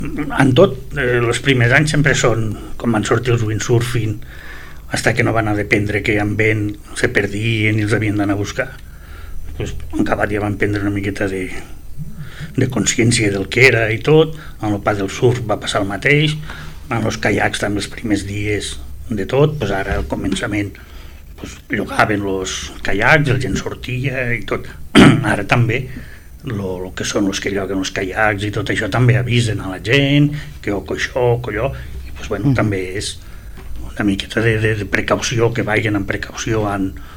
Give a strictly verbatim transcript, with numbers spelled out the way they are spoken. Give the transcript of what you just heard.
en tot, eh, els primers anys sempre són com van sortir els windsurfing, hasta que no van a dependre que amb vent se perdien i els havien d'anar a buscar. Pues, en acabat ja van prendre una miqueta de, de consciència del que era i tot. En el pas del surf va passar el mateix, en els caiacs també els primers dies de tot, pues ara al començament pues, llogaven els caiacs, la gent sortia i tot. Ara també lo, lo que són els que lloguen els caiacs i tot això també avisen a la gent que o això o allò, i pues, bueno, mm. també és una miqueta de, de, de precaució, que vagin amb precaució en,